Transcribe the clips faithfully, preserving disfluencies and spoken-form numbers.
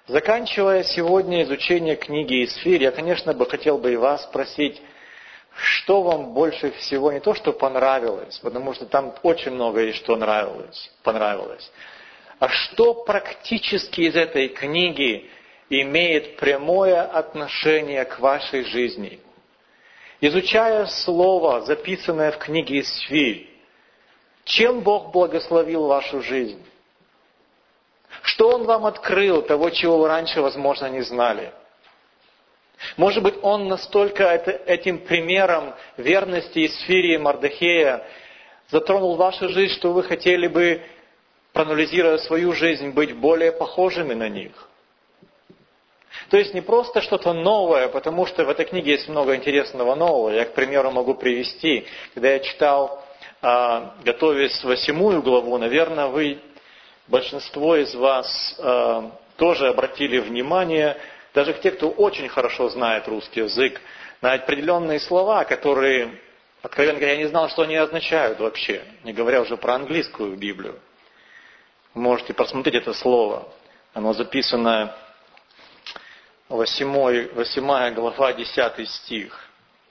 Заканчивая сегодня изучение книги Исфирь, я, конечно, бы хотел бы и вас спросить, что вам больше всего не то, что понравилось, потому что там очень много есть, что нравилось, понравилось, а что практически из этой книги имеет прямое отношение к вашей жизни. Изучая слово, записанное в книге Исфирь, чем Бог благословил вашу жизнь? Что Он вам открыл, того, чего вы раньше, возможно, не знали? Может быть, Он настолько это, этим примером верности Исфири и Мардохея затронул вашу жизнь, что вы хотели бы, проанализируя свою жизнь, быть более похожими на них. То есть не просто что-то новое, потому что в этой книге есть много интересного нового. Я, к примеру, могу привести, когда я читал, готовясь восьмую главу, наверное, вы, большинство из вас тоже обратили внимание, даже те, кто очень хорошо знает русский язык, на определенные слова, которые, откровенно говоря, я не знал, что они означают вообще, не говоря уже про английскую Библию. Можете просмотреть это слово. Оно записано восьмой, восьмая глава, десятый стих.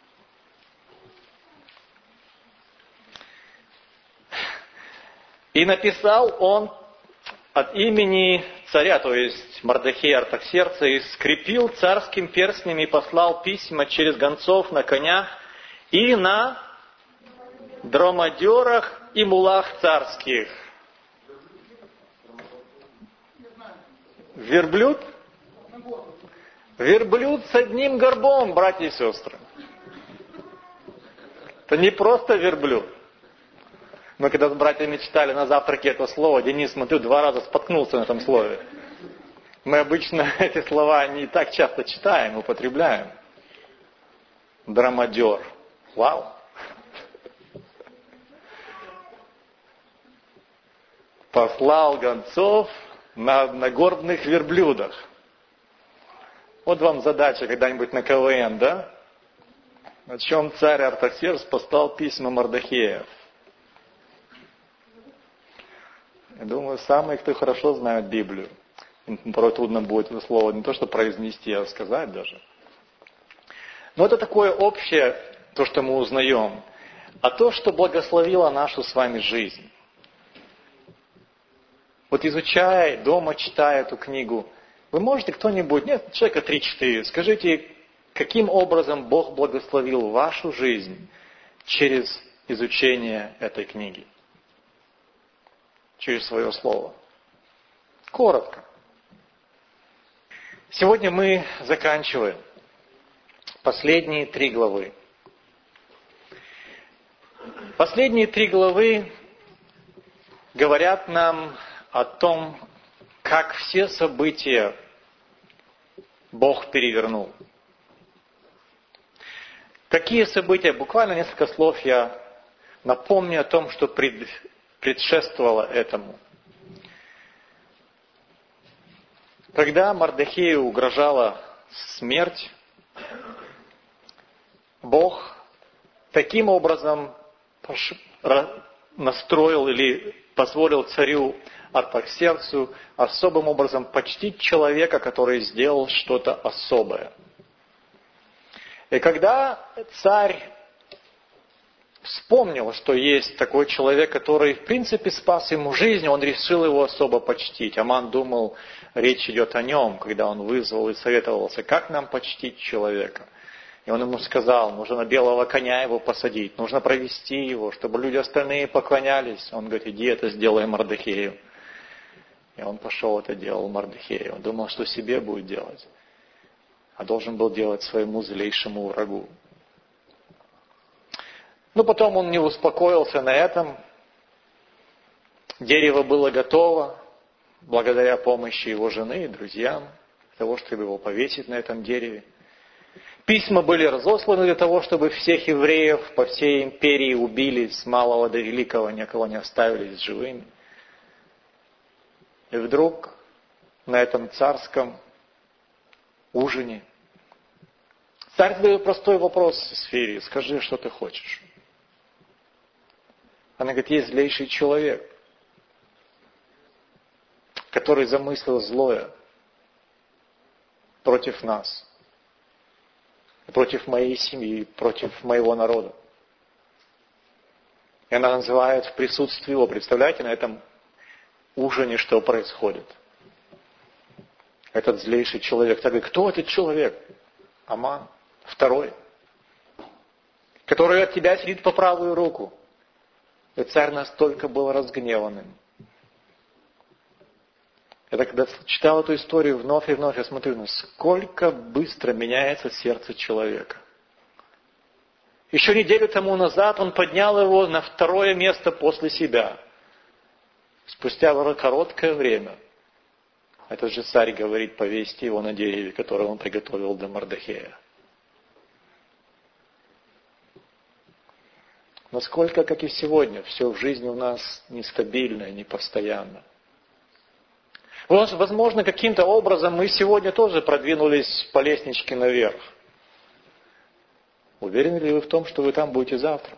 «И написал он от имени царя, то есть Мардохея Артахсеркса, и скрепил царским перстнем и послал письма через гонцов на конях и на дромадерах и мулах царских». Верблюд? Верблюд с одним горбом, братья и сестры. Это не просто верблюд. Мы когда с братьями читали на завтраке это слово, Денис, смотрю, два раза споткнулся на этом слове. Мы обычно эти слова не так часто читаем, употребляем. Дромадер. Вау. Послал гонцов на одногорбных верблюдах. Вот вам задача когда-нибудь на КВН, да? О чем царь Артахсеркс послал письма Мардохея. Я думаю, самые, кто хорошо знают Библию. Порой трудно будет это слово не то, что произнести, а сказать даже. Но это такое общее, то, что мы узнаем. А то, что благословило нашу с вами жизнь. Вот изучая, дома читая эту книгу, вы можете кто-нибудь, нет, человека три-четыре, скажите, каким образом Бог благословил вашу жизнь через изучение этой книги? Через свое слово. Коротко. Сегодня мы заканчиваем последние три главы. Последние три главы говорят нам о том, как все события Бог перевернул. Какие события? Буквально несколько слов я напомню о том, что пред, предшествовало этому. Когда Мардохею угрожала смерть, Бог таким образом настроил или позволил царю Артахсерксу особым образом почтить человека, который сделал что-то особое. И когда царь вспомнил, что есть такой человек, который в принципе спас ему жизнь, он решил его особо почтить. Аман думал, речь идет о нем, когда он вызвал и советовался, как нам почтить человека. И он ему сказал, нужно на белого коня его посадить, нужно провести его, чтобы люди остальные поклонялись. Он говорит, иди это сделай Мардохею. И он пошел это делал Мардохею. Он думал, что себе будет делать, а должен был делать своему злейшему врагу. Но потом он не успокоился на этом. Дерево было готово, благодаря помощи его жены и друзьям, для того, чтобы его повесить на этом дереве. Письма были разосланы для того, чтобы всех евреев по всей империи убили, с малого до великого, никого не оставили живыми. И вдруг на этом царском ужине царь задает простой вопрос Исфири, скажи, что ты хочешь. Она говорит, есть злейший человек, который замыслил злое. против нас, против моей семьи, против моего народа. И она называет в присутствии его. Представляете, на этом ужине что происходит? Этот злейший человек. Так, кто этот человек? Аман, второй, который от тебя сидит по правую руку. И царь настолько был разгневанным. Я когда читал эту историю вновь и вновь, я смотрю, насколько быстро меняется сердце человека. Еще неделю тому назад он поднял его на второе место после себя. Спустя короткое время этот же царь говорит повесить его на дереве, которое он приготовил для Мордехея. Насколько, как и сегодня, все в жизни у нас нестабильно и непостоянно. Возможно, каким-то образом мы сегодня тоже продвинулись по лестничке наверх. Уверены ли вы в том, что вы там будете завтра?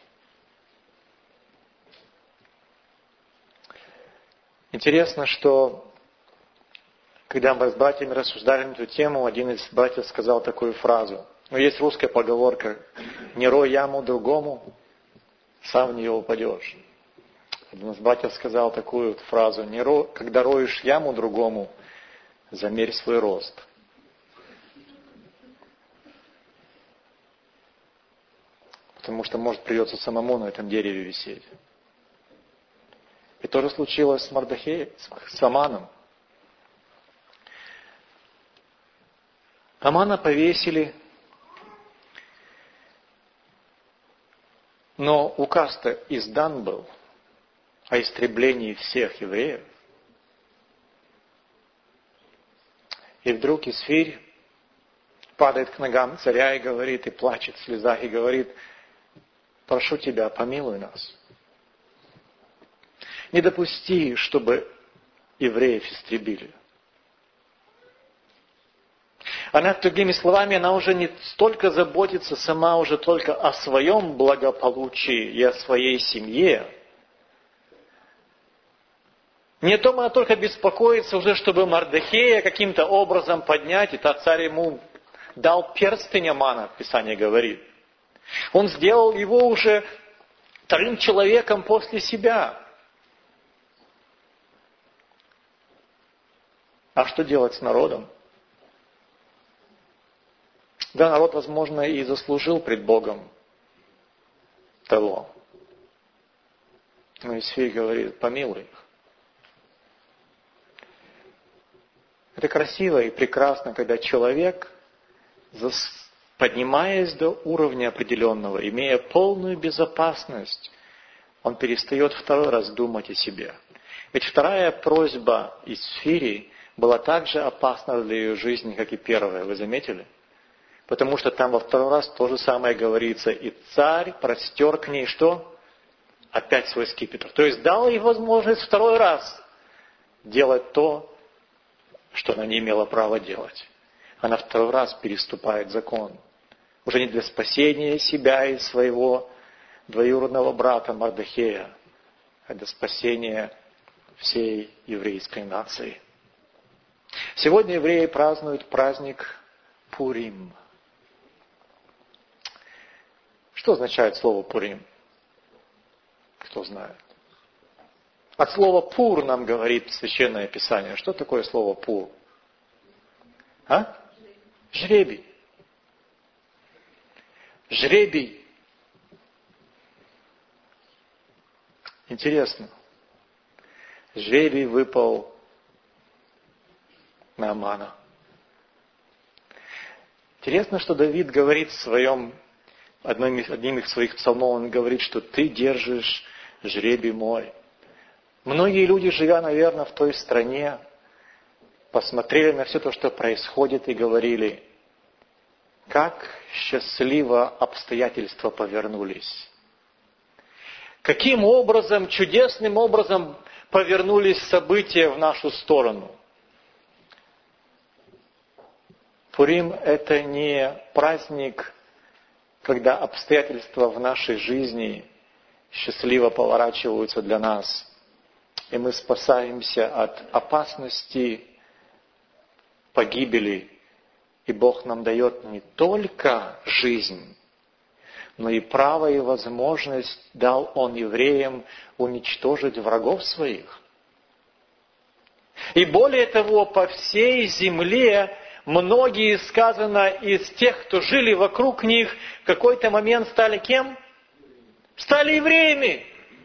Интересно, что когда мы с братьями рассуждали на эту тему, один из братьев сказал такую фразу. Ну, есть русская поговорка: «Не рой яму другому, сам в нее упадешь». Один из братьев сказал такую фразу: «Не ро... Когда роешь яму другому, замерь свой рост». Потому что, может, придется самому на этом дереве висеть. И то же случилось с Мордехеем, с Аманом. Амана повесили, но указ-то издан был о истреблении всех евреев. И вдруг Исфирь падает к ногам царя и говорит, и плачет в слезах, и говорит: «Прошу тебя, помилуй нас. Не допусти, чтобы евреев истребили». Она, другими словами, она уже не столько заботится сама уже только о своем благополучии и о своей семье. Не о том, она только беспокоится уже, чтобы Мордехея каким-то образом поднять, и тот царь ему дал перстень Амана, Писание говорит. Он сделал его уже вторым человеком после себя. А что делать с народом? Да, народ, возможно, и заслужил пред Богом того. Но Исфирь говорит: помилуй их. Это красиво и прекрасно, когда человек, поднимаясь до уровня определенного, имея полную безопасность, он перестает второй раз думать о себе. Ведь вторая просьба Исфири была так же опасна для ее жизни, как и первая. Вы заметили? Потому что там во второй раз то же самое говорится. И царь простер к ней что? Опять свой скипетр. То есть дал ей возможность второй раз делать то, что она не имела права делать. Она второй раз переступает закон. Уже не для спасения себя и своего двоюродного брата Мордехея, а для спасения всей еврейской нации. Сегодня евреи празднуют праздник Пурим. Что означает слово Пурим? Кто знает? От слова «пур» нам говорит Священное Писание. Что такое слово «пур»? А? Жребий. Жребий. Интересно. Жребий выпал на Амана. Интересно, что Давид говорит в своем, одним из, одним из своих псалмов, он говорит, что ты держишь жребий мой. Многие люди, живя, наверное, в той стране, посмотрели на все то, что происходит, и говорили: как счастливо обстоятельства повернулись. Каким образом, чудесным образом повернулись события в нашу сторону. Пурим – это не праздник, когда обстоятельства в нашей жизни счастливо поворачиваются для нас, и мы спасаемся от опасности погибели И Бог нам дает не только жизнь, но и право и возможность дал Он евреям уничтожить врагов своих. И более того, по всей земле многие, сказано, из тех, кто жили вокруг них, в какой-то момент стали кем? Стали евреями.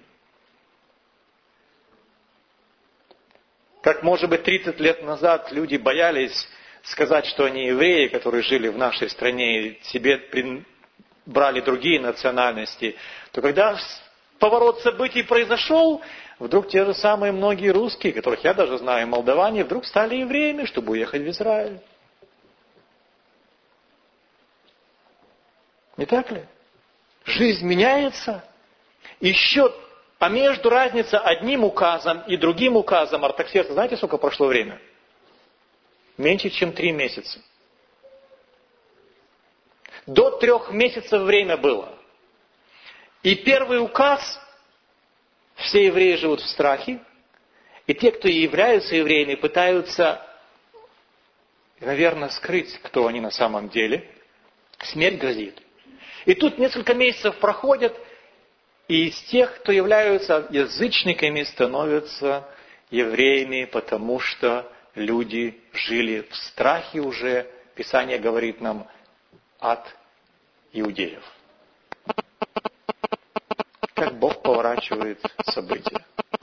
Как, может быть, тридцать лет назад люди боялись сказать, что они евреи, которые жили в нашей стране и себе брали другие национальности, то когда поворот событий произошел, вдруг те же самые многие русские, которых я даже знаю, молдаване, вдруг стали евреями, чтобы уехать в Израиль. Не так ли? Жизнь меняется. Еще, а между разница одним указом и другим указом Артаксеркса, знаете, сколько прошло время? Меньше, чем три месяца. До трех месяцев время было. И первый указ, все евреи живут в страхе, и те, кто являются евреями, пытаются, наверное, скрыть, кто они на самом деле. Смерть грозит. И тут несколько месяцев проходят, и из тех, кто являются язычниками, становятся евреями, потому что люди жили в страхе уже, Писание говорит нам, от иудеев. Как Бог поворачивает события.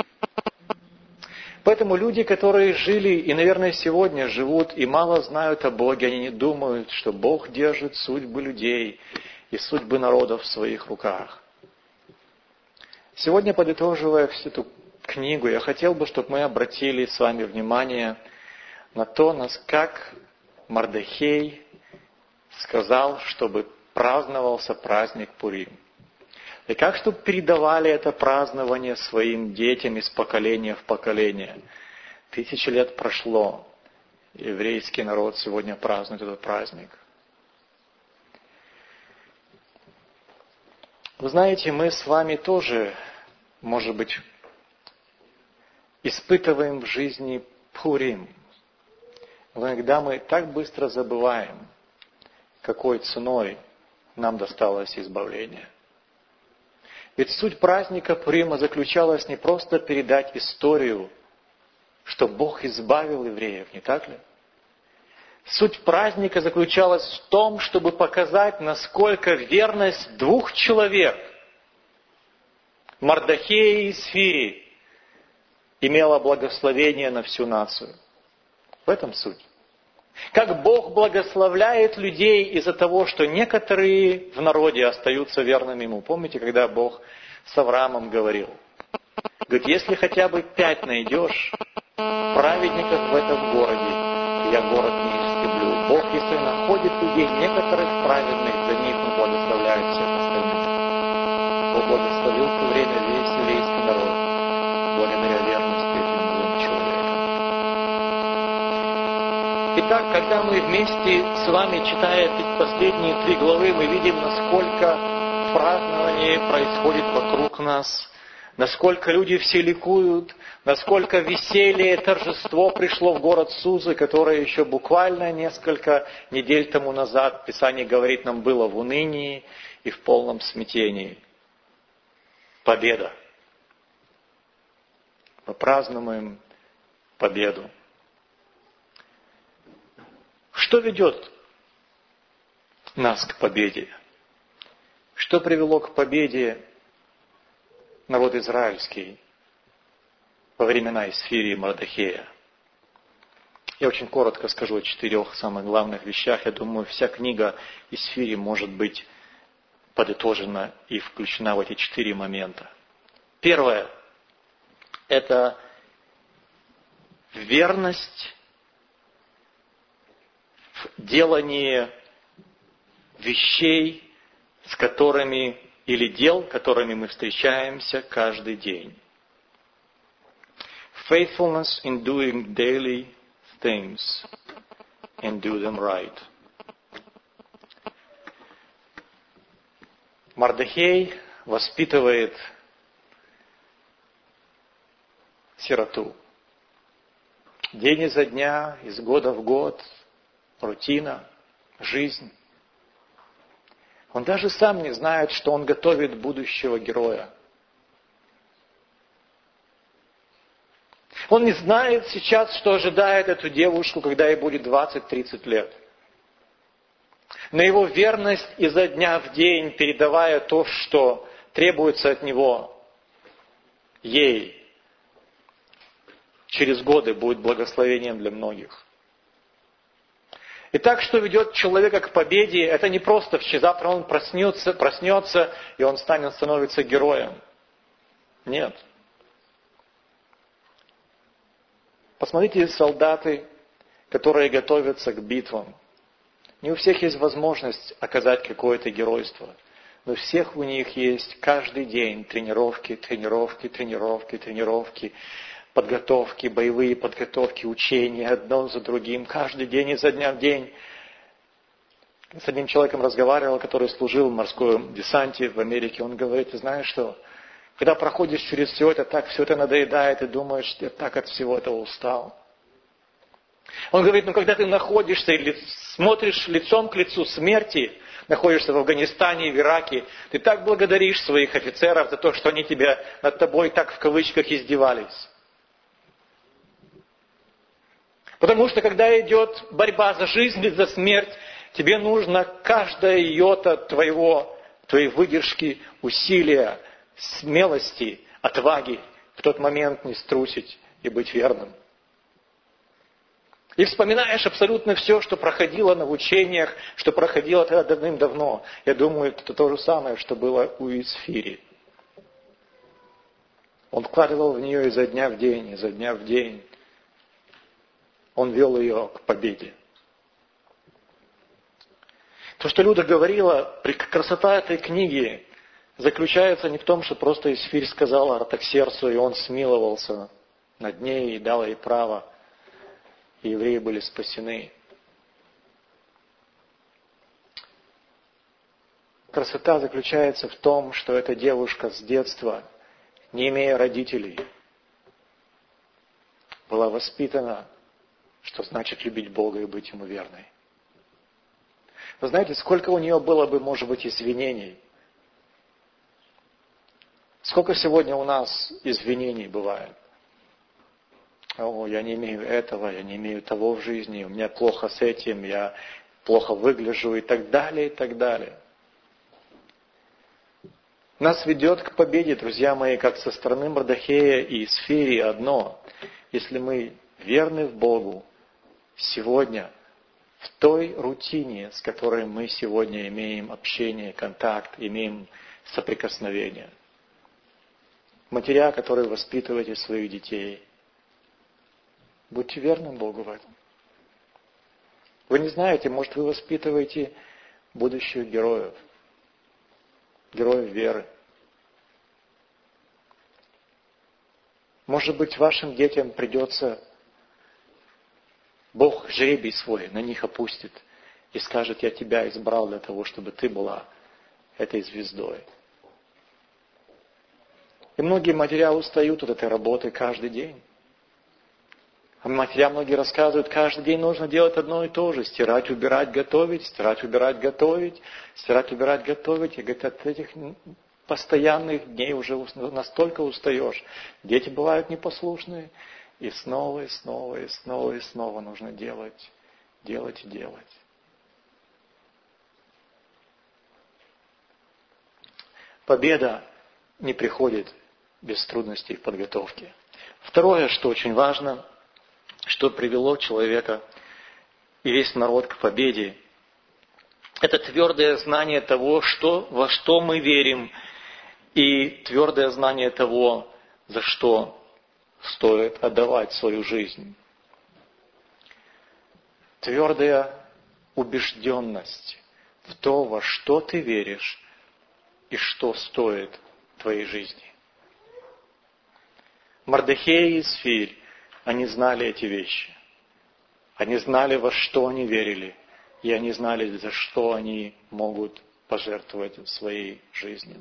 Поэтому люди, которые жили и, наверное, сегодня живут и мало знают о Боге, они не думают, что Бог держит судьбы людей и судьбы народов в своих руках. Сегодня, подытоживая всю эту книгу, я хотел бы, чтобы мы обратили с вами внимание на то, как Мардохей сказал, чтобы праздновался праздник Пурим. И как, чтобы передавали это празднование своим детям из поколения в поколение. Тысячи лет прошло, еврейский народ сегодня празднует этот праздник. Вы знаете, мы с вами тоже, может быть, испытываем в жизни Пурим. Но иногда мы так быстро забываем, какой ценой нам досталось избавление. Ведь суть праздника Пурима заключалась не просто передать историю, что Бог избавил евреев, не так ли? Суть праздника заключалась в том, чтобы показать, насколько верность двух человек, Мардохея и Сфири, имела благословение на всю нацию. В этом суть. Как Бог благословляет людей из-за того, что некоторые в народе остаются верными Ему. Помните, когда Бог с Авраамом говорил? Говорит, если хотя бы пять найдешь праведников в этом городе, я город не истреблю. Бог, если находит людей, некоторых праведных, за них Он благословляет всех остальных. Бог благословил в то время весь еврейский народ, благодаря верности этим двум человекам. Итак, когда мы вместе с вами, читая эти последние три главы, мы видим, насколько празднование происходит вокруг нас, насколько люди все ликуют, насколько веселье, торжество пришло в город Сузы, которое еще буквально несколько недель тому назад, Писание говорит нам, было в унынии и в полном смятении. Победа. Мы празднуем победу. Что ведет нас к победе? Что привело к победе народ израильский во времена Исфири и Мардохея? Я очень коротко скажу о четырех самых главных вещах. Я думаю, вся книга Исфири может быть подытожена и включена в эти четыре момента. Первое – это верность в делании вещей, с которыми, или дел, которыми мы встречаемся каждый день. Faithfulness in doing daily things and do them right. Мардохей воспитывает сироту. День изо дня, из года в год, рутина. жизнь. Он даже сам не знает, что он готовит будущего героя. Он не знает сейчас, что ожидает эту девушку, когда ей будет двадцать-тридцать лет. Но его верность изо дня в день, передавая то, что требуется от него, ей, через годы будет благословением для многих. И так, что ведет человека к победе, это не просто завтра он проснется, проснется и он станет, становится героем. Нет. Посмотрите, солдаты, которые готовятся к битвам. Не у всех есть возможность оказать какое-то геройство. Но у всех у них есть каждый день тренировки, тренировки, тренировки, тренировки, подготовки, боевые подготовки, учения одно за другим, каждый день изо дня в день. С одним человеком разговаривал, который служил в морском десанте в Америке. Он говорит, ты знаешь что, когда проходишь через все это, так все это надоедает, и думаешь, я так от всего этого устал. Он говорит, ну когда ты находишься или смотришь лицом к лицу смерти, находишься в Афганистане, в Ираке, ты так благодаришь своих офицеров за то, что они тебя, над тобой так в кавычках издевались. Потому что когда идет борьба за жизнь или за смерть, тебе нужно каждая йота твоего, твоей выдержки, усилия, смелости, отваги в тот момент не струсить и быть верным. И вспоминаешь абсолютно все, что проходило на учениях, что проходило тогда давным-давно. Я думаю, это то же самое, что было у Исфири. Он вкладывал в нее изо дня в день, изо дня в день. Он вел ее к победе. То, что Люда говорила, красота этой книги заключается не в том, что просто Исфирь сказала Артаксерксу, и он смиловался над ней и дал ей право. И евреи были спасены. Красота заключается в том, что эта девушка с детства, не имея родителей, была воспитана, что значит любить Бога и быть Ему верной. Вы знаете, сколько у нее было бы, может быть, извинений? Сколько сегодня у нас извинений бывает? О, я не имею этого, я не имею того в жизни, у меня плохо с этим, я плохо выгляжу и так далее, и так далее. Нас ведет к победе, друзья мои, как со стороны Мордехея и Исфири одно. Если мы верны в Богу сегодня, в той рутине, с которой мы сегодня имеем общение, контакт, имеем соприкосновение. Матеря, которые воспитываете своих детей, будьте верны Богу в этом. Вы не знаете, может, вы воспитываете будущих героев, героев веры. Может быть, вашим детям придется, Бог жребий свой на них опустит и скажет, я тебя избрал для того, чтобы ты была этой звездой. И многие матеря устают от этой работы каждый день. А матеря многие рассказывают, каждый день нужно делать одно и то же. Стирать, убирать, готовить, стирать, убирать, готовить, стирать, убирать, готовить. И говорят, от этих постоянных дней уже настолько устаешь. Дети бывают непослушные. И снова, и снова, и снова, и снова нужно делать, делать и делать. Победа не приходит без трудностей в подготовке. Второе, что очень важно, что привело человека и весь народ к победе, это твердое знание того, что, во что мы верим, и твердое знание того, за что стоит отдавать свою жизнь. Твердая убежденность в то, во что ты веришь и что стоит твоей жизни. Мордехей и Исфирь, они знали эти вещи. Они знали, во что они верили, и они знали, за что они могут пожертвовать своей жизнью.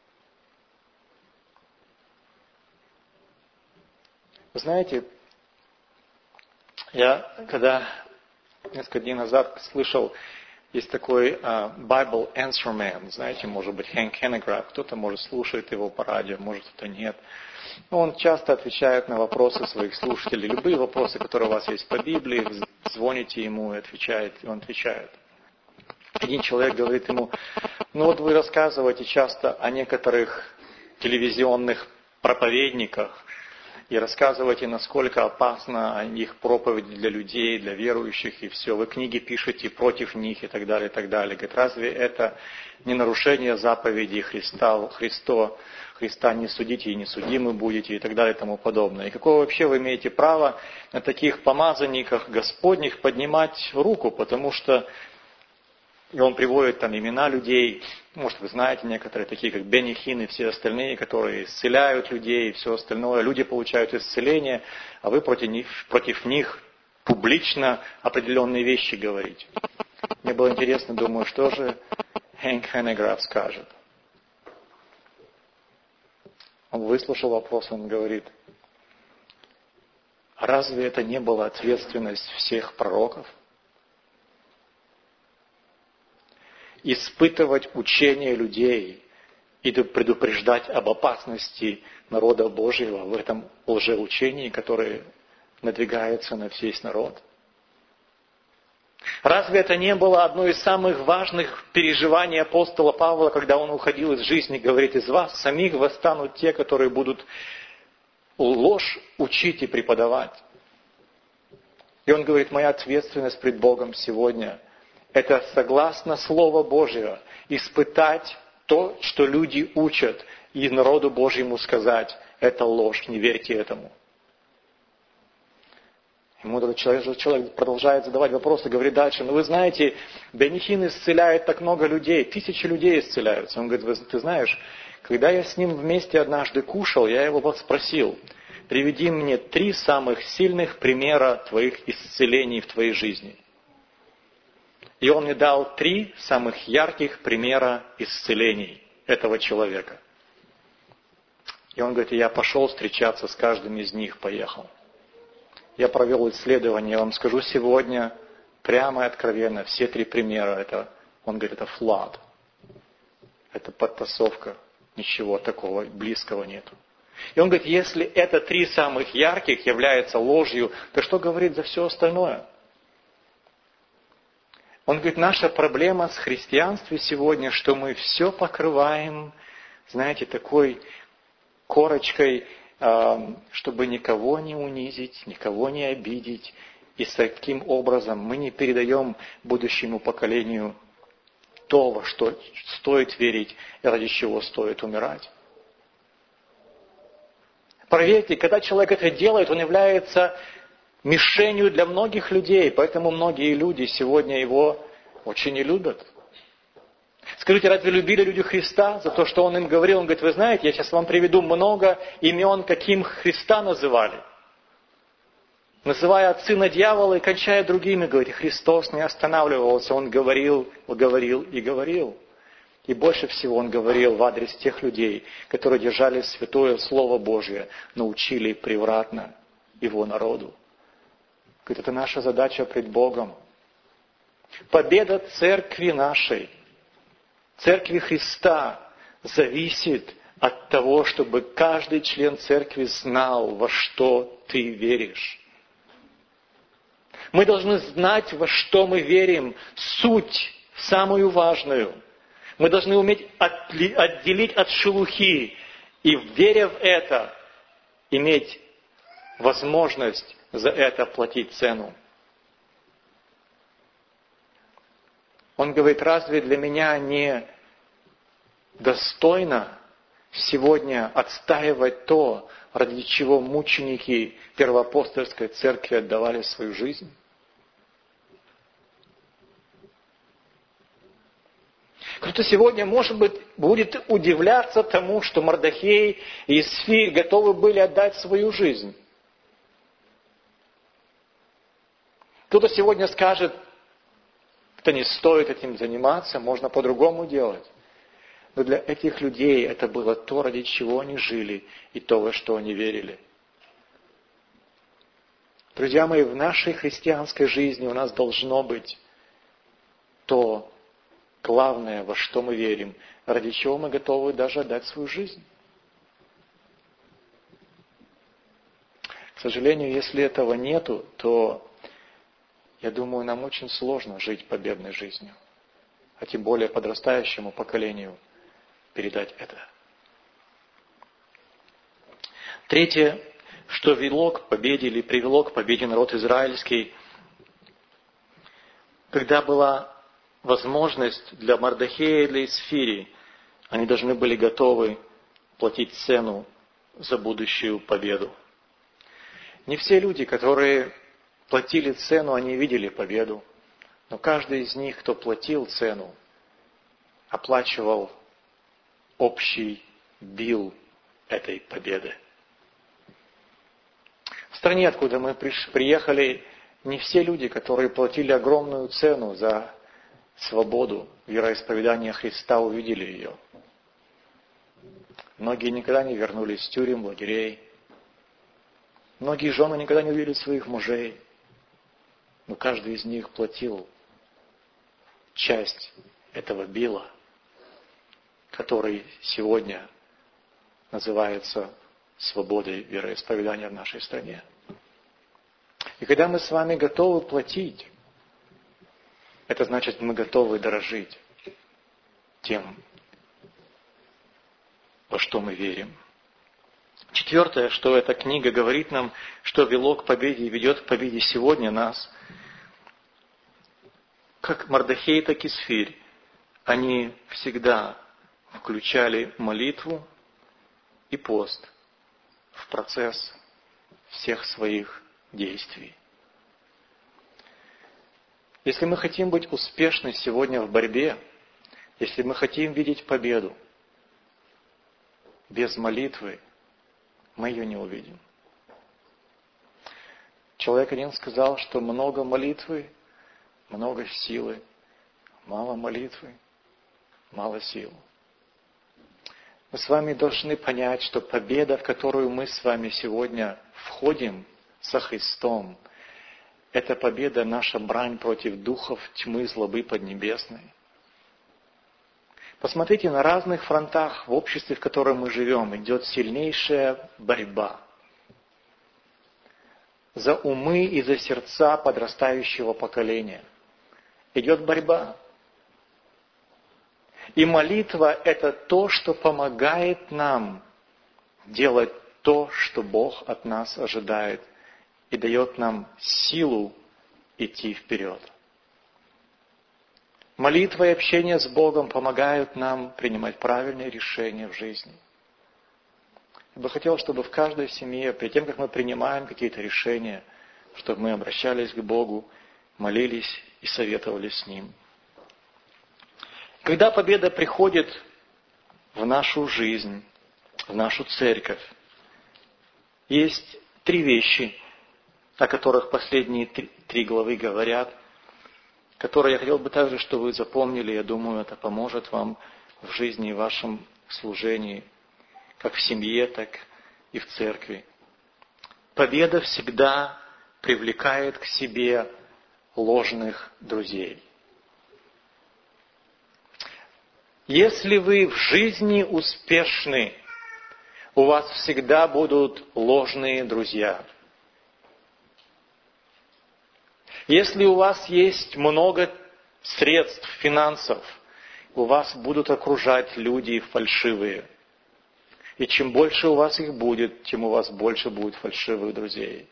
Вы знаете, я когда несколько дней назад слышал Есть такой uh, Bible Answer Man, знаете, может быть, Хэнк Хеннеграф, кто-то, может, слушает его по радио, может, кто-то нет. Но он часто отвечает на вопросы своих слушателей, любые вопросы, которые у вас есть по Библии, вы звоните ему и отвечает, и он отвечает. Один человек говорит ему: ну вот вы рассказываете часто о некоторых телевизионных проповедниках, и рассказываете, насколько опасна их проповедь для людей, для верующих, и все. Вы книги пишете против них, и так далее, и так далее. Говорит, разве это не нарушение заповедей Христа, Христо, Христа не судите и не судимы будете, и так далее, и тому подобное. И какое вообще вы имеете право на таких помазанниках Господних поднимать руку, потому что и он приводит там имена людей, может, вы знаете некоторые, такие как Бенни Хинн и все остальные, которые исцеляют людей и все остальное. Люди получают исцеление, а вы против них, против них публично определенные вещи говорите. Мне было интересно, думаю, что же Хэнк Хеннеграф скажет. Он выслушал вопрос, он говорит: а разве это не была ответственность всех пророков? Испытывать учение людей и предупреждать об опасности народа Божьего в этом лжеучении, которое надвигается на весь народ. Разве это не было одно из самых важных переживаний апостола Павла, когда он уходил из жизни, говорит: из вас самих восстанут те, которые будут ложь учить и преподавать. И он говорит: моя ответственность пред Богом сегодня – это, согласно Слову Божьему, испытать то, что люди учат, и народу Божьему сказать: это ложь, не верьте этому. Ему этот человек, человек продолжает задавать вопросы, говорит дальше: ну вы знаете, Бенни Хинн исцеляет так много людей, тысячи людей исцеляются. Он говорит: ты знаешь, когда я с ним вместе однажды кушал, я его спросил: приведи мне три самых сильных примера твоих исцелений в твоей жизни. И он мне дал три самых ярких примера исцелений этого человека. И он говорит: я пошел встречаться с каждым из них, поехал. Я провел исследование, я вам скажу сегодня, прямо и откровенно, все три примера, это, он говорит, это флад. Это подтасовка, ничего такого близкого нету. И он говорит: если это три самых ярких является ложью, то что говорит за все остальное? Он говорит: наша проблема с христианством сегодня, что мы все покрываем, знаете, такой корочкой, чтобы никого не унизить, никого не обидеть. И с таким образом мы не передаем будущему поколению то, во что стоит верить и ради чего стоит умирать. Проверьте, когда человек это делает, он является мишенью для многих людей, поэтому многие люди сегодня его очень не любят. Скажите, разве любили люди Христа за то, что Он им говорил? Он говорит: вы знаете, я сейчас вам приведу много имен, каким Христа называли. Называя от сына дьявола и кончая другими, говорит, Христос не останавливался, Он говорил, говорил и говорил. И больше всего Он говорил в адрес тех людей, которые держали святое Слово Божие, научили превратно Его народу. Говорит, это наша задача пред Богом. Победа церкви нашей, церкви Христа, зависит от того, чтобы каждый член церкви знал, во что ты веришь. Мы должны знать, во что мы верим, суть самую важную. Мы должны уметь отделить от шелухи и, веря в это, иметь возможность за это платить цену. Он говорит, разве для меня не достойно сегодня отстаивать то, ради чего мученики первоапостольской церкви отдавали свою жизнь? Кто-то сегодня, может быть, будет удивляться тому, что Мордехей и Исфирь готовы были отдать свою жизнь. Кто-то сегодня скажет, это не стоит этим заниматься, можно по-другому делать. Но для этих людей это было то, ради чего они жили, и то, во что они верили. Друзья мои, в нашей христианской жизни у нас должно быть то главное, во что мы верим, ради чего мы готовы даже отдать свою жизнь. К сожалению, если этого нету, то, я думаю, нам очень сложно жить победной жизнью, а тем более подрастающему поколению передать это. Третье, что вело к победе или привело к победе народ израильский, когда была возможность для Мардохея и для Исфири, они должны были готовы платить цену за будущую победу. Не все люди, которые платили цену, они видели победу, но каждый из них, кто платил цену, оплачивал общий бил этой победы. В стране, откуда мы приехали, не все люди, которые платили огромную цену за свободу вероисповедания Христа, увидели ее. Многие никогда не вернулись с тюрем, лагерей. Многие жены никогда не увидели своих мужей. Но каждый из них платил часть этого била, который сегодня называется свободой вероисповедания в нашей стране. И когда мы с вами готовы платить, это значит, мы готовы дорожить тем, во что мы верим. Четвертое, что эта книга говорит нам, что вело к победе и ведет к победе сегодня нас, как Мардохей, так и Исфирь, они всегда включали молитву и пост в процесс всех своих действий. Если мы хотим быть успешны сегодня в борьбе, если мы хотим видеть победу, без молитвы мы ее не увидим. Человек один сказал, что много молитвы, много силы, мало молитвы, мало сил. Мы с вами должны понять, что победа, в которую мы с вами сегодня входим со Христом, это победа, наша брань против духов тьмы, злобы поднебесной. Посмотрите, на разных фронтах в обществе, в котором мы живем, идет сильнейшая борьба за умы и за сердца подрастающего поколения. Идет борьба. И молитва – это то, что помогает нам делать то, что Бог от нас ожидает, и дает нам силу идти вперед. Молитва и общение с Богом помогают нам принимать правильные решения в жизни. Я бы хотел, чтобы в каждой семье, перед тем, как мы принимаем какие-то решения, чтобы мы обращались к Богу, молились и советовались с Ним. Когда победа приходит в нашу жизнь, в нашу церковь, есть три вещи, о которых последние три, три главы говорят, которые я хотел бы также, чтобы вы запомнили. Я думаю, это поможет вам в жизни и в вашем служении, как в семье, так и в церкви. Победа всегда привлекает к себе ложных друзей. Если вы в жизни успешны, у вас всегда будут ложные друзья. Если у вас есть много средств, финансов, у вас будут окружать люди фальшивые. И чем больше у вас их будет, тем у вас больше будет фальшивых друзей.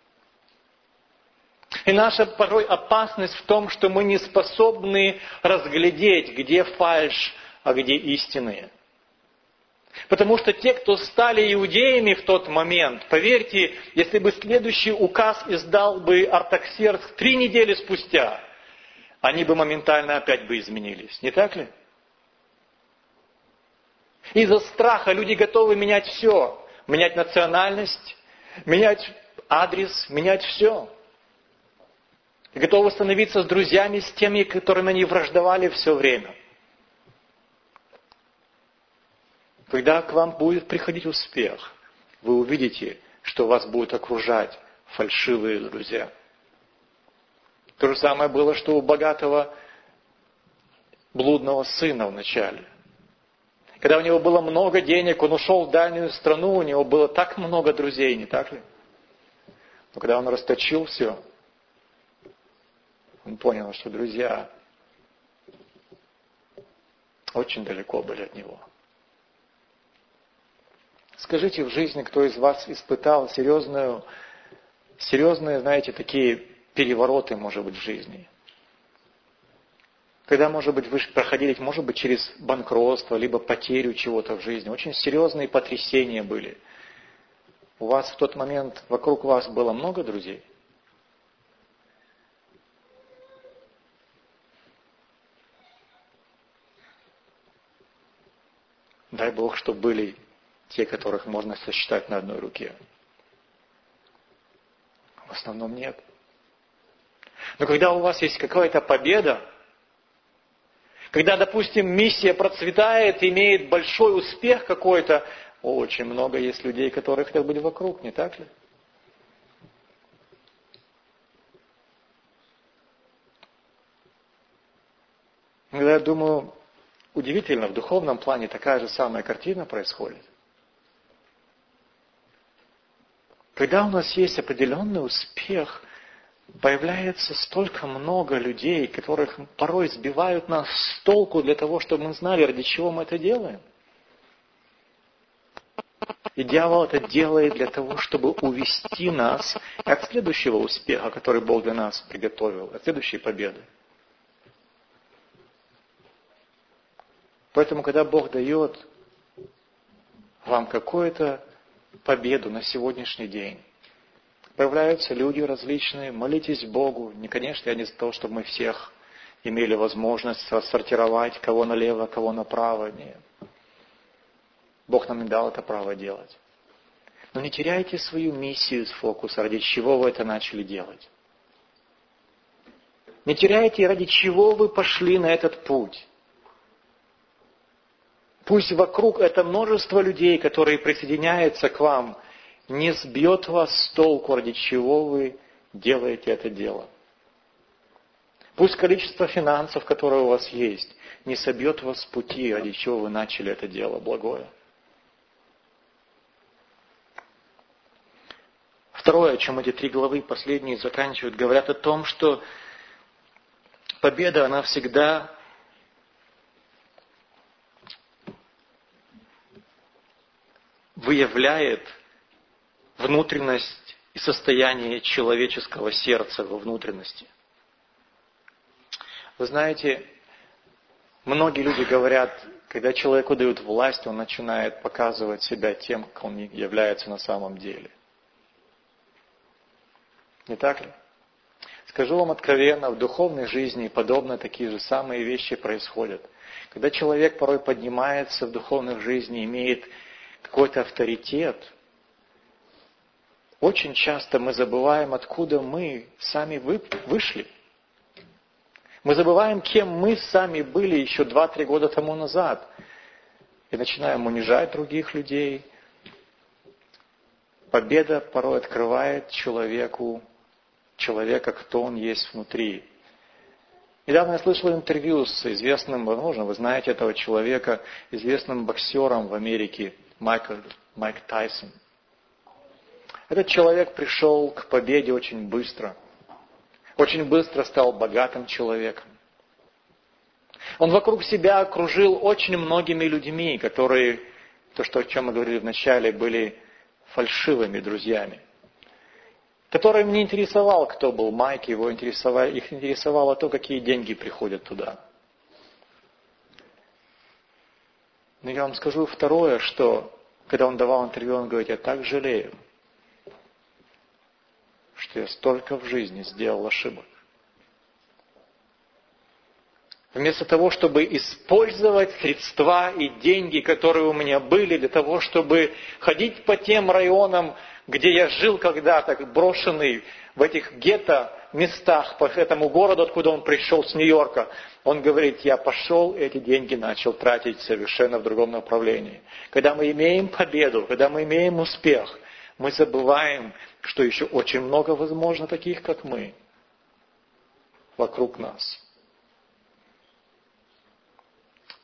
И наша порой опасность в том, что мы не способны разглядеть, где фальшь, а где истинные. Потому что те, кто стали иудеями в тот момент, поверьте, если бы следующий указ издал бы Артаксеркс три недели спустя, они бы моментально опять бы изменились. Не так ли? Из-за страха люди готовы менять все. Менять национальность, менять адрес, менять все. И готовы становиться с друзьями, с теми, которыми они враждовали все время. Когда к вам будет приходить успех, вы увидите, что вас будут окружать фальшивые друзья. То же самое было, что у богатого блудного сына вначале. Когда у него было много денег, он ушел в дальнюю страну, у него было так много друзей, не так ли? Но когда он расточил все, он понял, что друзья очень далеко были от него. Скажите, в жизни кто из вас испытал серьезную, серьезные, знаете, такие перевороты, может быть, в жизни? Когда, может быть, вы проходили, может быть, через банкротство, либо потерю чего-то в жизни. Очень серьезные потрясения были. У вас в тот момент, вокруг вас было много друзей? Дай Бог, чтобы были те, которых можно сосчитать на одной руке. В основном нет. Но когда у вас есть какая-то победа, когда, допустим, миссия процветает, имеет большой успех какой-то, очень много есть людей, которые хотят быть вокруг, не так ли? Когда я думаю, удивительно, в духовном плане такая же самая картина происходит. Когда у нас есть определенный успех, появляется столько много людей, которых порой сбивают нас с толку для того, чтобы мы знали, ради чего мы это делаем. И дьявол это делает для того, чтобы увести нас от следующего успеха, который Бог для нас приготовил, от следующей победы. Поэтому, когда Бог дает вам какую-то победу на сегодняшний день, появляются люди различные, молитесь Богу. Не, конечно, я не за то, чтобы мы всех имели возможность рассортировать, кого налево, кого направо. Нет. Бог нам не дал это право делать. Но не теряйте свою миссию из фокуса, ради чего вы это начали делать. Не теряйте, ради чего вы пошли на этот путь. Пусть вокруг это множество людей, которые присоединяются к вам, не сбьет вас с толку, ради чего вы делаете это дело. Пусть количество финансов, которые у вас есть, не собьет вас с пути, ради чего вы начали это дело благое. Второе, о чем эти три главы последние заканчивают, говорят о том, что победа, она всегда выявляет внутренность и состояние человеческого сердца во внутренности. Вы знаете, многие люди говорят, когда человеку дают власть, он начинает показывать себя тем, как он является на самом деле. Не так ли? Скажу вам откровенно, в духовной жизни подобно такие же самые вещи происходят. Когда человек порой поднимается в духовной жизни, имеет какой-то авторитет, очень часто мы забываем, откуда мы сами вышли. Мы забываем, кем мы сами были еще два-три года тому назад. И начинаем унижать других людей. Победа порой открывает человеку, человека, кто он есть внутри. Недавно я слышал интервью с известным, возможно, вы знаете этого человека, известным боксером в Америке, Майк, Майк Тайсон. Этот человек пришел к победе очень быстро. Очень быстро стал богатым человеком. Он вокруг себя окружил очень многими людьми, которые, то, что, о чем мы говорили вначале, были фальшивыми друзьями. Которым не интересовал, кто был Майк, его интересовало, их интересовало то, какие деньги приходят туда. Но я вам скажу второе, что, когда он давал интервью, он говорит, я так жалею, что я столько в жизни сделал ошибок. Вместо того, чтобы использовать средства и деньги, которые у меня были, для того, чтобы ходить по тем районам, где я жил когда-то, брошенный в этих гетто местах, по этому городу, откуда он пришел, с Нью-Йорка, он говорит, я пошел, эти деньги начал тратить совершенно в другом направлении. Когда мы имеем победу, когда мы имеем успех, мы забываем, что еще очень много, возможно, таких, как мы, вокруг нас.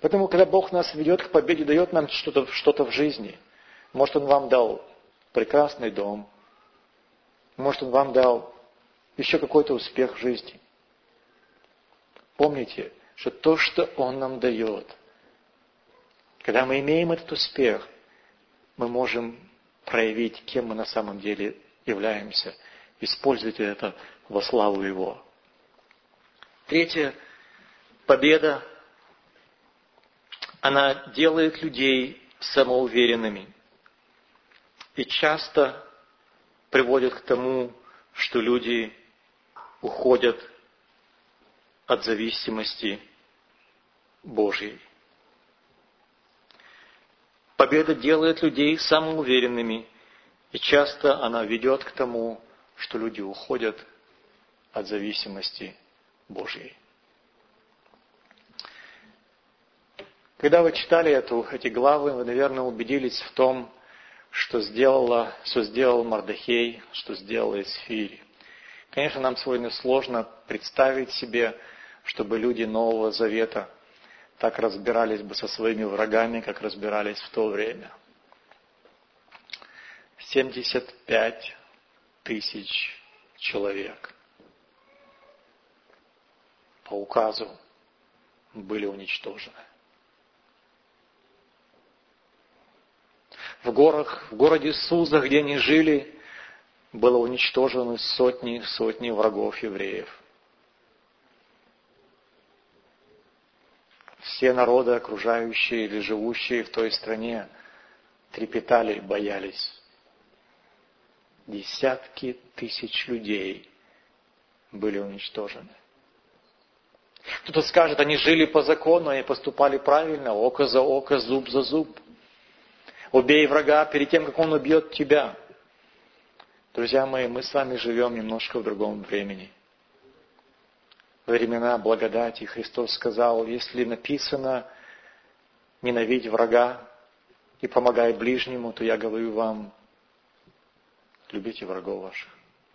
Поэтому, когда Бог нас ведет к победе, дает нам что-то, что-то в жизни, может, Он вам дал прекрасный дом, может, Он вам дал еще какой-то успех в жизни. Помните, что то, что Он нам дает, когда мы имеем этот успех, мы можем проявить, кем мы на самом деле являемся, использовать это во славу Его. Третье. Победа, она делает людей самоуверенными и часто приводит к тому, что люди уходят от зависимости Божьей. Победа делает людей самоуверенными, и часто она ведет к тому, что люди уходят от зависимости Божьей. Когда вы читали эту, эти главы, вы, наверное, убедились в том, что, сделала, что сделал Мордехей, что сделала Эсфирь. Конечно, нам сегодня сложно представить себе, чтобы люди Нового Завета так разбирались бы со своими врагами, как разбирались в то время. семьдесят пять тысяч человек по указу были уничтожены. В горах, в городе Суза, где они жили, было уничтожено сотни, сотни врагов евреев. Все народы, окружающие или живущие в той стране, трепетали и боялись. Десятки тысяч людей были уничтожены. Кто-то скажет, они жили по закону, они поступали правильно, око за око, зуб за зуб. Убей врага перед тем, как он убьет тебя. Друзья мои, мы с вами живем немножко в другом времени. Во времена благодати Христос сказал, если написано «ненавидь врага и помогай ближнему», то я говорю вам, любите врагов ваших.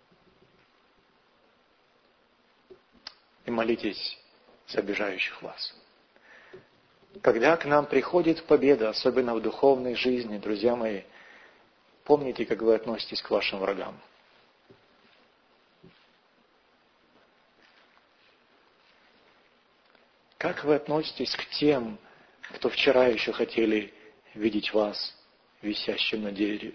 И молитесь за обижающих вас. Когда к нам приходит победа, особенно в духовной жизни, друзья мои, помните, как вы относитесь к вашим врагам. Как вы относитесь к тем, кто вчера еще хотели видеть вас висящим на дереве?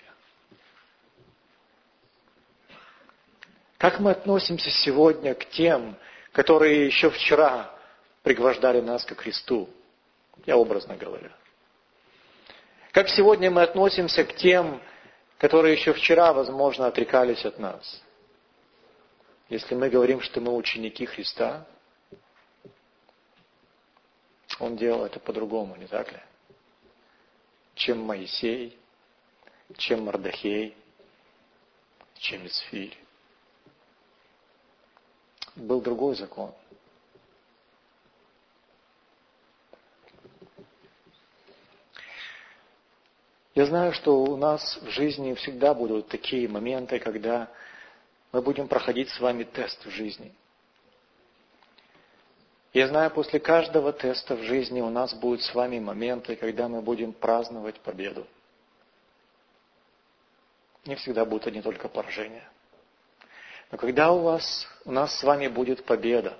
Как мы относимся сегодня к тем, которые еще вчера пригвождали нас ко кресту? Я образно говорю. Как сегодня мы относимся к тем, которые еще вчера, возможно, отрекались от нас? Если мы говорим, что мы ученики Христа, Он делал это по-другому, не так ли? Чем Моисей, чем Мордехей, чем Эсфирь. Был другой закон. Я знаю, что у нас в жизни всегда будут такие моменты, когда мы будем проходить с вами тест в жизни. Я знаю, после каждого теста в жизни у нас будут с вами моменты, когда мы будем праздновать победу. Не всегда будут одни только поражения. Но когда у вас, у нас с вами будет победа,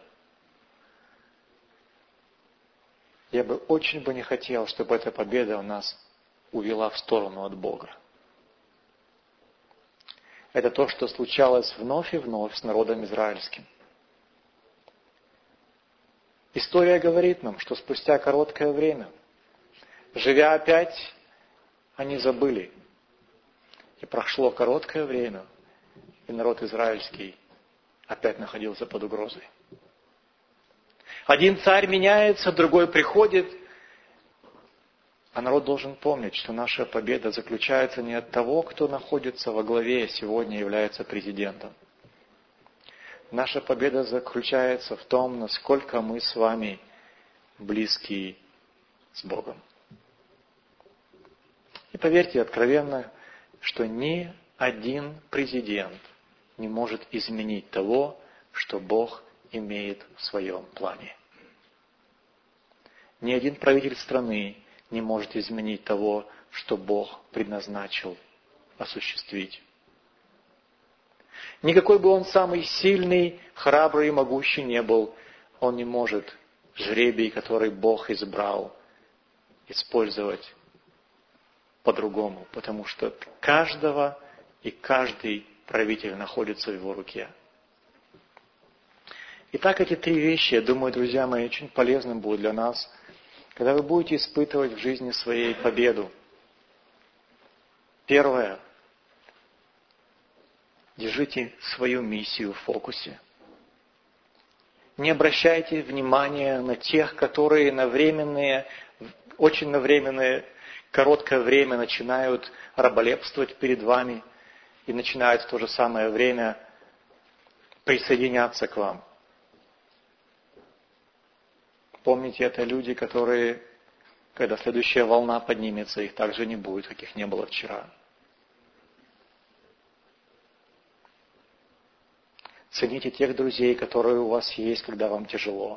я бы очень бы не хотел, чтобы эта победа у нас увела в сторону от Бога. Это то, что случалось вновь и вновь с народом израильским. История говорит нам, что спустя короткое время, живя опять, они забыли. И прошло короткое время, и народ израильский опять находился под угрозой. Один царь меняется, другой приходит, а народ должен помнить, что наша победа заключается не от того, кто находится во главе, сегодня является президентом. Наша победа заключается в том, насколько мы с вами близки с Богом. И поверьте откровенно, что ни один президент не может изменить того, что Бог имеет в своем плане. Ни один правитель страны не может изменить того, что Бог предназначил осуществить. Никакой бы он самый сильный, храбрый и могущий не был, он не может жребий, который Бог избрал, использовать по-другому, потому что каждого и каждый правитель находится в его руке. Итак, эти три вещи, я думаю, друзья мои, очень полезным будут для нас, когда вы будете испытывать в жизни своей победу. Первое. Держите свою миссию в фокусе. Не обращайте внимания на тех, которые на временные, очень на временное, короткое время начинают раболепствовать перед вами и начинают в то же самое время присоединяться к вам. Помните, это люди, которые, когда следующая волна поднимется, их также не будет, каких не было вчера. Цените тех друзей, которые у вас есть, когда вам тяжело.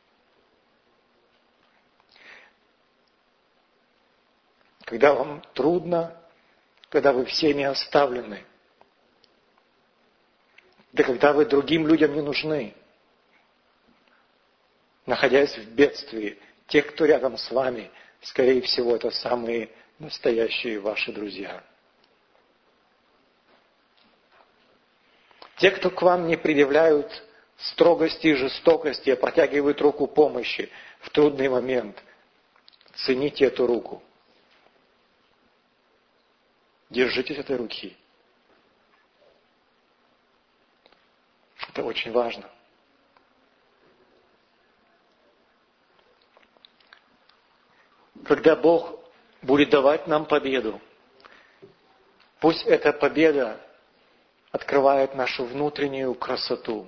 Когда вам трудно, когда вы всеми оставлены. Да когда вы другим людям не нужны. Находясь в бедствии, те, кто рядом с вами, скорее всего, это самые настоящие ваши друзья. Те, кто к вам не предъявляют строгости и жестокости, а протягивают руку помощи в трудный момент, цените эту руку. Держитесь этой руки. Это очень важно. Когда Бог будет давать нам победу, пусть эта победа открывает нашу внутреннюю красоту,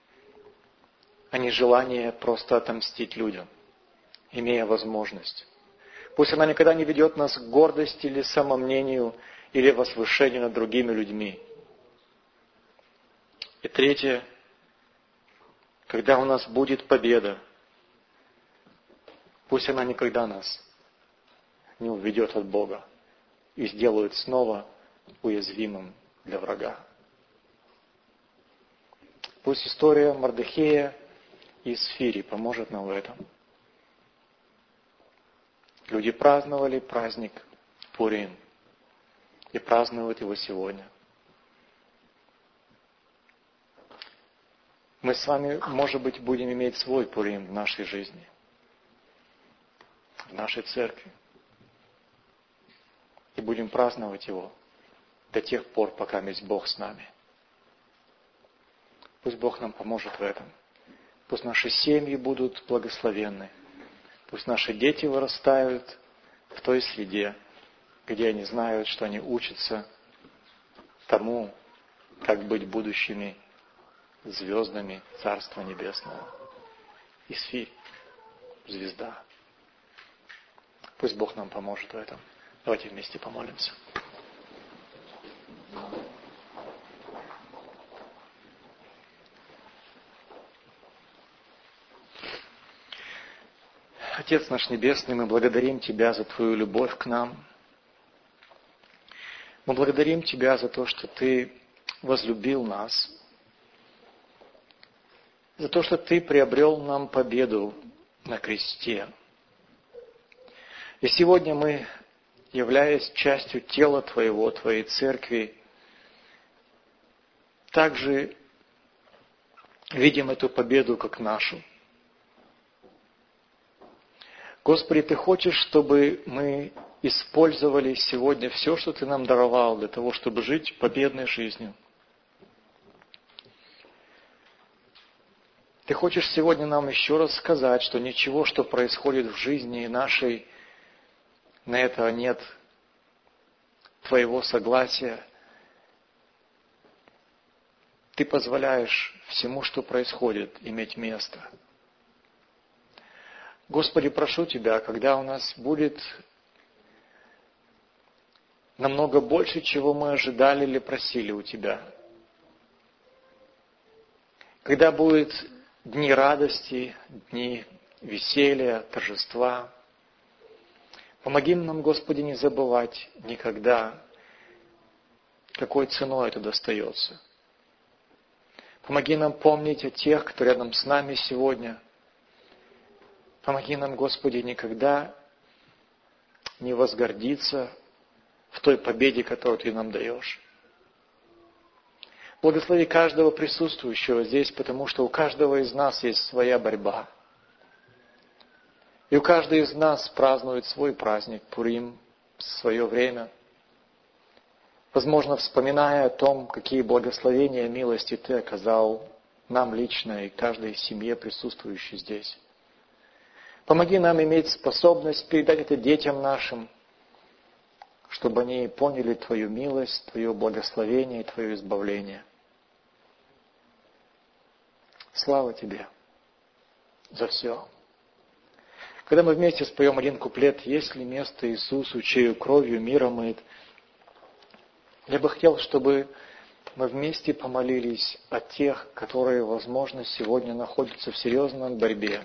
а не желание просто отомстить людям, имея возможность. Пусть она никогда не ведет нас к гордости или самомнению, или возвышению над другими людьми. И третье, когда у нас будет победа, пусть она никогда нас не уведет от Бога и сделает снова уязвимым для врага. Пусть история Мордехея и Сфири поможет нам в этом. Люди праздновали праздник Пурим и празднуют его сегодня. Мы с вами, может быть, будем иметь свой Пурим в нашей жизни, в нашей церкви. И будем праздновать его до тех пор, пока есть Бог с нами. Пусть Бог нам поможет в этом. Пусть наши семьи будут благословенны. Пусть наши дети вырастают в той среде, где они знают, что они учатся тому, как быть будущими звездами Царства Небесного. Исфирь, звезда. Пусть Бог нам поможет в этом. Давайте вместе помолимся. Отец наш Небесный, мы благодарим Тебя за Твою любовь к нам. Мы благодарим Тебя за то, что Ты возлюбил нас, за то, что Ты приобрел нам победу на кресте. И сегодня мы, являясь частью тела Твоего, Твоей церкви, также видим эту победу как нашу. Господи, Ты хочешь, чтобы мы использовали сегодня все, что Ты нам даровал, для того, чтобы жить победной жизнью. Ты хочешь сегодня нам еще раз сказать, что ничего, что происходит в жизни нашей, на это нет Твоего согласия. Ты позволяешь всему, что происходит, иметь место. Господи, прошу Тебя, когда у нас будет намного больше, чего мы ожидали или просили у Тебя, когда будут дни радости, дни веселья, торжества. Помоги нам, Господи, не забывать никогда, какой ценой это достается. Помоги нам помнить о тех, кто рядом с нами сегодня. Помоги нам, Господи, никогда не возгордиться в той победе, которую Ты нам даешь. Благослови каждого присутствующего здесь, потому что у каждого из нас есть своя борьба. И у каждого из нас празднует свой праздник, Пурим, в свое время. Возможно, вспоминая о том, какие благословения и милости Ты оказал нам лично и каждой семье, присутствующей здесь. Помоги нам иметь способность передать это детям нашим, чтобы они поняли Твою милость, Твое благословение и Твое избавление. Слава Тебе за все. Когда мы вместе споем один куплет «Есть ли место Иисусу, чею кровью мира мыт», я бы хотел, чтобы мы вместе помолились о тех, которые, возможно, сегодня находятся в серьезной борьбе.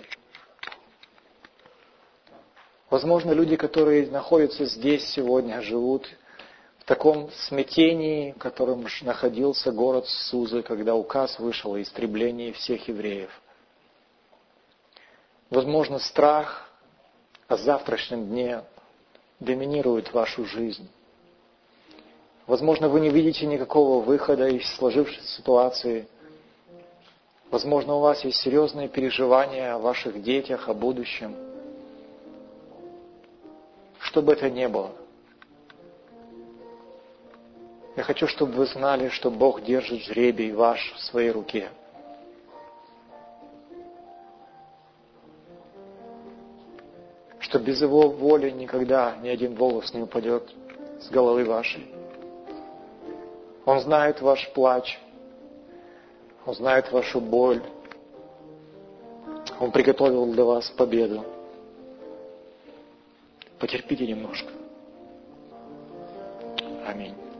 Возможно, люди, которые находятся здесь сегодня, живут в таком смятении, в котором находился город Сузы, когда указ вышел о истреблении всех евреев. Возможно, страх о завтрашнем дне доминирует вашу жизнь. Возможно, вы не видите никакого выхода из сложившейся ситуации. Возможно, у вас есть серьезные переживания о ваших детях, о будущем. Что бы это ни было, я хочу, чтобы вы знали, что Бог держит жребий ваш в своей руке. Что без Его воли никогда ни один волос не упадет с головы вашей. Он знает ваш плач, Он знает вашу боль, Он приготовил для вас победу. Потерпите немножко. Аминь.